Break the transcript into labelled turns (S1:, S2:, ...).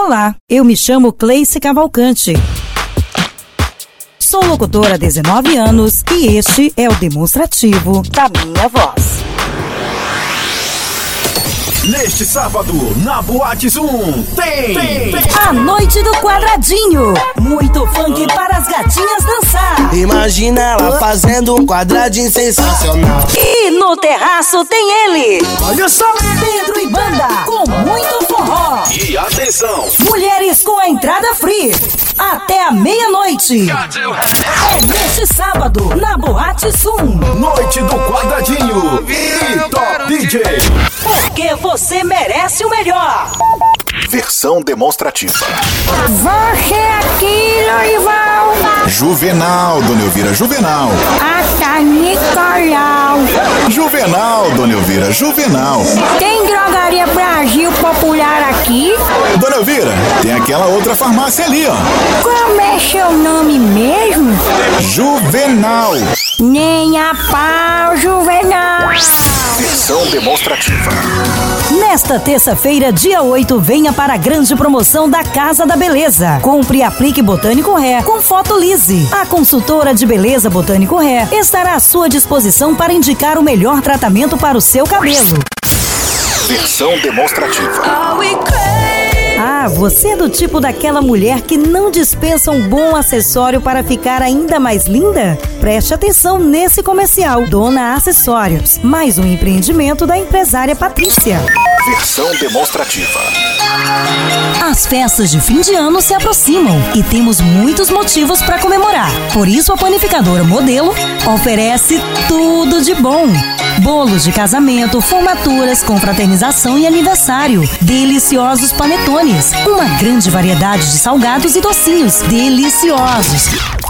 S1: Olá, eu me chamo Cleice Cavalcante. Sou locutora há 19 anos e este é o demonstrativo da minha voz.
S2: Neste sábado, na Boate Zoom, tem
S1: a Noite do Quadradinho. Muito funk para as gatinhas dançar.
S3: Imagina ela fazendo um quadradinho sensacional.
S1: E no terraço tem ele. Olha só, Pedro e Banda, com muito forró.
S2: E atenção,
S1: mulheres com a entrada free até a meia-noite. É neste sábado, na Boate Zoom.
S2: Noite do Quadradinho e Top DJ.
S1: Porque você merece o melhor.
S2: Versão demonstrativa.
S4: Você aqui, Lorival.
S2: Juvenal, Dona Elvira, Juvenal.
S4: Ata Nicolau.
S2: Juvenal, Dona Elvira, Juvenal.
S4: Tem drogaria Brasil Popular aqui?
S2: Dona Elvira, tem aquela outra farmácia ali, ó.
S4: Como é seu nome mesmo?
S2: Juvenal.
S4: Nem a pau, Juvenal.
S2: Versão demonstrativa.
S1: Nesta terça-feira, dia 8, venha para a grande promoção da Casa da Beleza. Compre e aplique Botânico Hair com foto Lise. A consultora de beleza Botânico Hair estará à sua disposição para indicar o melhor tratamento para o seu cabelo.
S2: Versão demonstrativa.
S1: Ah, você é do tipo daquela mulher que não dispensa um bom acessório para ficar ainda mais linda? Preste atenção nesse comercial. Dona Acessórios, mais um empreendimento da empresária Patrícia.
S2: Versão demonstrativa.
S1: As festas de fim de ano se aproximam e temos muitos motivos para comemorar. Por isso, a Panificadora Modelo oferece tudo de bom. Bolos de casamento, formaturas, confraternização e aniversário. Deliciosos panetones. Uma grande variedade de salgados e docinhos deliciosos.